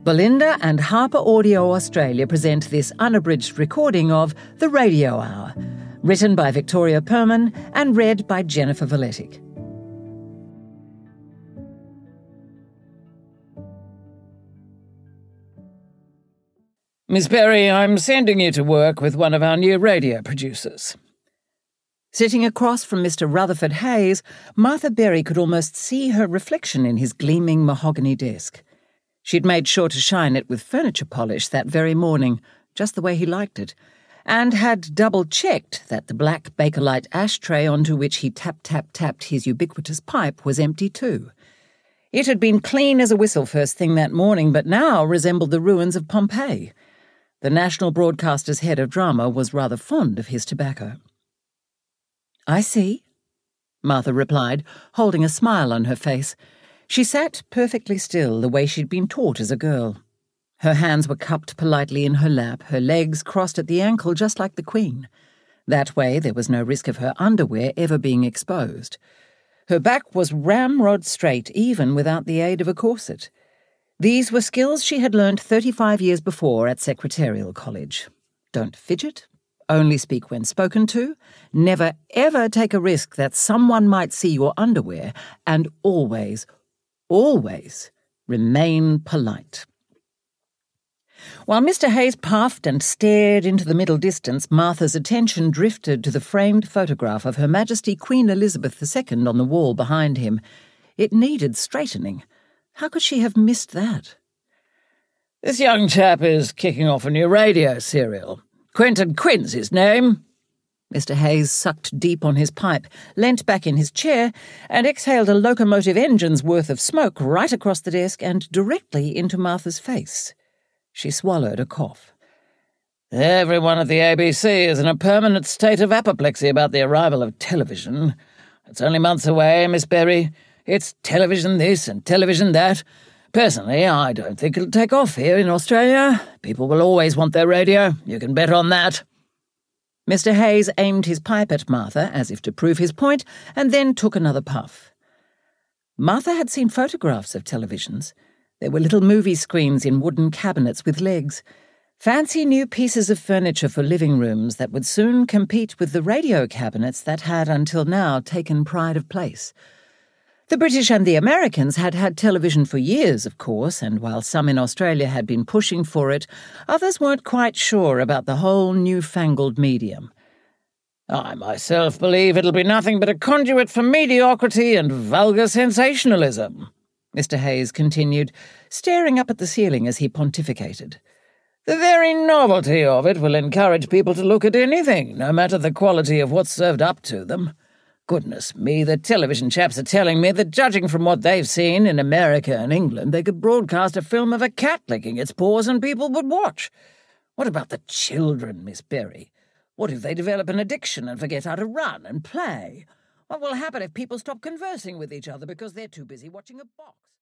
Belinda and Harper Audio Australia present this unabridged recording of The Radio Hour, written by Victoria Perman and read by Jennifer Valetic. Miss Berry, I'm sending you to work with one of our new radio producers. Sitting across from Mr. Rutherford Hayes, Martha Berry could almost see her reflection in his gleaming mahogany desk. She'd made sure to shine it with furniture polish that very morning, just the way he liked it, and had double-checked that the black Bakelite ashtray onto which he tapped his ubiquitous pipe was empty too. It had been clean as a whistle first thing that morning, but now resembled the ruins of Pompeii. The national broadcaster's head of drama was rather fond of his tobacco. "I see," Martha replied, holding a smile on her face. She sat perfectly still, the way she'd been taught as a girl. Her hands were cupped politely in her lap, her legs crossed at the ankle just like the Queen. That way there was no risk of her underwear ever being exposed. Her back was ramrod straight, even without the aid of a corset. These were skills she had learned 35 years before at Secretarial College. Don't fidget, only speak when spoken to, never ever take a risk that someone might see your underwear, and always remain polite. While Mr. Hayes puffed and stared into the middle distance, Martha's attention drifted to the framed photograph of Her Majesty Queen Elizabeth II on the wall behind him. It needed straightening. How could she have missed that? This young chap is kicking off a new radio serial. Quentin Quint's his name. Mr. Hayes sucked deep on his pipe, leant back in his chair, and exhaled a locomotive engine's worth of smoke right across the desk and directly into Martha's face. She swallowed a cough. Everyone at the ABC is in a permanent state of apoplexy about the arrival of television. It's only months away, Miss Berry. It's television this and television that. Personally, I don't think it'll take off here in Australia. People will always want their radio. You can bet on that. Mr. Hayes aimed his pipe at Martha, as if to prove his point, and then took another puff. Martha had seen photographs of televisions. There were little movie screens in wooden cabinets with legs, fancy new pieces of furniture for living rooms that would soon compete with the radio cabinets that had until now taken pride of place. The British and the Americans had had television for years, of course, and while some in Australia had been pushing for it, others weren't quite sure about the whole newfangled medium. I myself believe it'll be nothing but a conduit for mediocrity and vulgar sensationalism, Mr. Hayes continued, staring up at the ceiling as he pontificated. The very novelty of it will encourage people to look at anything, no matter the quality of what's served up to them. Goodness me, the television chaps are telling me that judging from what they've seen in America and England, they could broadcast a film of a cat licking its paws and people would watch. What about the children, Miss Berry? What if they develop an addiction and forget how to run and play? What will happen if people stop conversing with each other because they're too busy watching a box?